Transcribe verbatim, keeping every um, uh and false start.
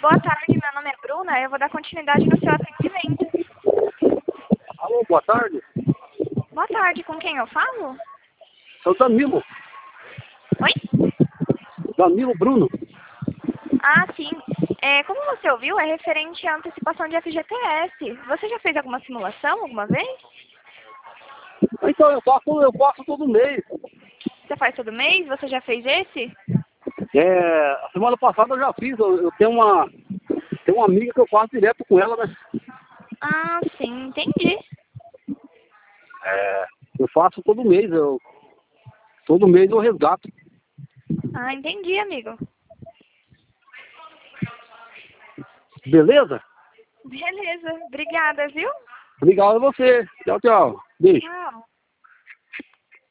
Boa tarde, meu nome é Bruna, eu vou dar continuidade no seu atendimento. Alô, boa tarde. Boa tarde, com quem eu falo? É o Danilo. Oi? Danilo Bruno. Ah, sim. É, como você ouviu, é referente à antecipação de F G T S. Você já fez alguma simulação alguma vez? Então, eu faço, eu faço todo mês. Você faz todo mês? Você já fez esse? É, a semana passada eu já fiz. Eu, eu tenho uma tenho uma amiga que eu faço direto com ela, né? Ah, sim, entendi. É, eu faço todo mês. Eu, todo mês eu resgato. Ah, entendi, amigo. Beleza? Beleza, obrigada, viu? Obrigado a você. Tchau, tchau. Beijo. Tchau.